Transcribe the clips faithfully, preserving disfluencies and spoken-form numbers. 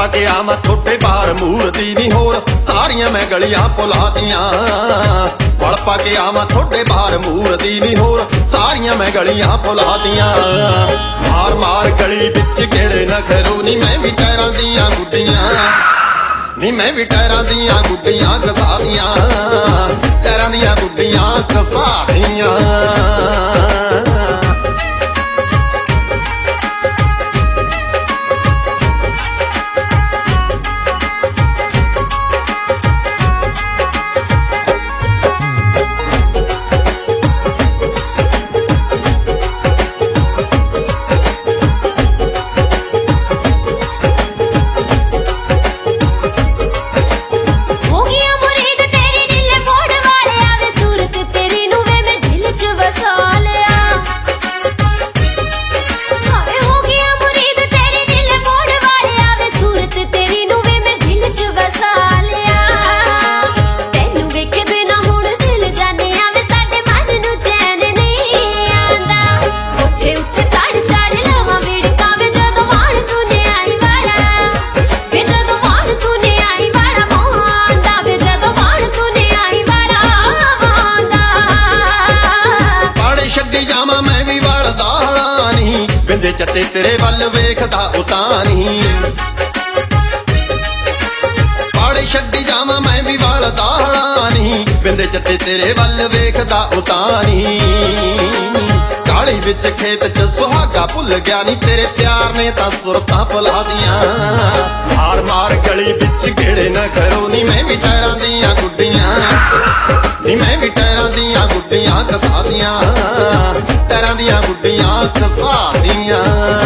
ਪਾ ਕੇ ਆਵਾਂ ਥੋੜੇ ਬਾਹਰ ਮੂਰਤੀ ਨਹੀਂ ਹੋਰ ਸਾਰੀਆਂ ਮੈਂ ਗਲੀਆਂ ਭੁਲਾਤੀਆਂ। ਵਲ ਪਾ ਕੇ ਆਵਾਂ ਥੋੜੇ ਬਾਹਰ ਮੂਰਤੀ ਨਹੀਂ ਹੋਰ ਸਾਰੀਆਂ ਮੈਂ ਗਲੀਆਂ ਭੁਲਾਤੀਆਂ। ਮਾਰ ਮਾਰ ਗਲੀ ਵਿੱਚ ਕਿਹੜੇ ਨਖਰੂ ਨੀ ਮੈਂ ਵੀ ਟਾਇਰਾਂ ਦੀਆਂ ਗੁੱਡੀਆਂ ਨੀ ਮੈਂ ਵੀ ਟਾਇਰਾਂ ਦੀਆਂ ਗੁੱਡੀਆਂ ਘਸਾਦੀਆਂ ਟਾਇਰਾਂ ਦੀਆਂ ਗੁੱਡੀਆਂ ਘਸਾਦੀਆਂ। ਬਿੰਦੇ ਚੱਟੇ ਤੇਰੇ ਵੱਲ ਵੇਖਦਾ ਉਤਾਂ ਨਹੀਂ ਪਾੜੇ ਛੱਡੀ ਜਾਵਾਂ ਮੈਂ ਵੀ ਵਾਲ ਦਾਹਣਾ ਨਹੀਂ ਬਿੰਦੇ ਚੱਟੇ ਤੇਰੇ ਵੱਲ ਵੇਖਦਾ ਉਤਾਂ ਨਹੀਂ। ਕਾਲੀ ਵਿੱਚ ਖੇਤ ਚ ਸੁਹਾਗਾ ਭੁੱਲ ਗਿਆ ਨਹੀਂ ਤੇਰੇ ਪਿਆਰ ਨੇ ਤਾਂ ਸੁਰਤਾਂ ਭੁਲਾਦੀਆਂ। ਮਾਰ ਮਾਰ ਗਲੀ ਵਿੱਚ ਕਿਹੜੇ ਨਾ ਕਰੋ ਨੀ ਮੈਂ ਵੀ ਟਾਇਰਾਂ ਦੀਆਂ ਗੁੱਡੀਆਂ ਨੀ ਮੈਂ ਵੀ ਟਾਇਰਾਂ ਦੀਆਂ ਗੁੱਡੀਆਂ ਘਸਾਦੀਆਂ ਟਾਇਰਾਂ ਦੀਆਂ ਗੁੱਡੀਆਂ ਘਸਾਦੀਆਂ।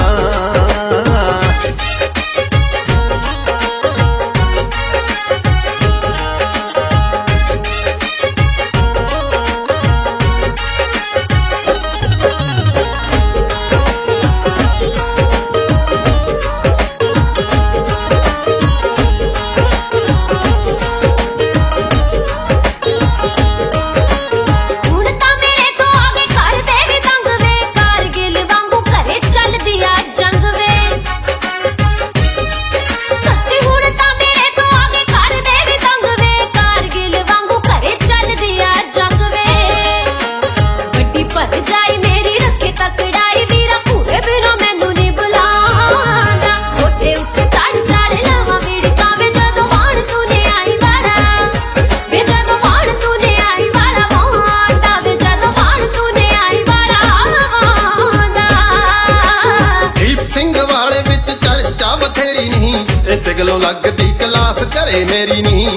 ਇਸੇ ਗਲੋਂ ਲੱਗਦੀ ਕਲਾਸ ਘਰੇ ਮੇਰੀ ਨਹੀਂ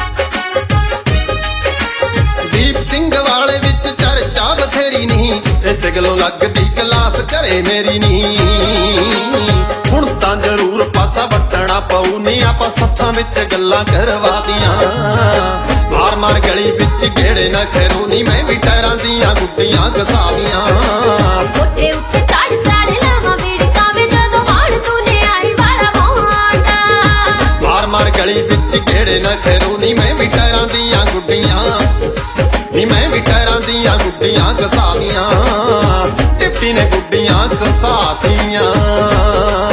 ਦੀਪ ਸਿੰਘ ਵਾਲੇ ਵਿੱਚ ਚਰਚਾ ਬਥੇਰੀ ਨਹੀਂ ਇਸੇ ਗਲੋਂ ਲੱਗਦੀ ਕਲਾਸ ਘਰੇ ਮੇਰੀ ਨਹੀਂ। ਹੁਣ ਤਾਂ ਜ਼ਰੂਰ ਪਾਸਾ ਵੱਟਣਾ ਪਊ ਨਹੀਂ ਆਪਾਂ ਸੱਥਾਂ ਵਿੱਚ ਗੱਲਾਂ ਕਰਵਾਤੀਆਂ। ਮਾਰ ਮਾਰ ਗਲੀ ਵਿੱਚ ਗੇੜੇ ਨਾ ਖਰੂ ਨਹੀਂ ਮੈਂ ਵੀ ਟਾਇਰਾਂ ਦੀਆਂ ਗੁੱਡੀਆਂ ਘਸਾਦੀਆਂ। ਉੱਤੇ ਉੱਤੇ ਚੜ ਚੜ ਲਾਵਾਂ ਵੀੜਕਾਂ ਵੇ ਜਦੋਂ ਵਾਣ ਤੂੰ ਨੇ ਆਈ ਵਾਲਾ ਮਾਰ ਮਾਰ ਗਲੀ ਵਿੱਚ ਗੇੜੇ ਨਾ ਖਰੂ ਨੀ ਮੈਂ ਵੀ ਟਾਇਰਾਂ ਦੀਆਂ ਗੁੱਡੀਆਂ ਨੀ ਮੈਂ ਵੀ ਟਾਇਰਾਂ ਦੀਆਂ ਗੁੱਡੀਆਂ ਘਸਾਦੀਆਂ। ਟਿੱਪੀ ਨੇ ਗੁੱਡੀਆਂ ਘਸਾਤੀਆਂ।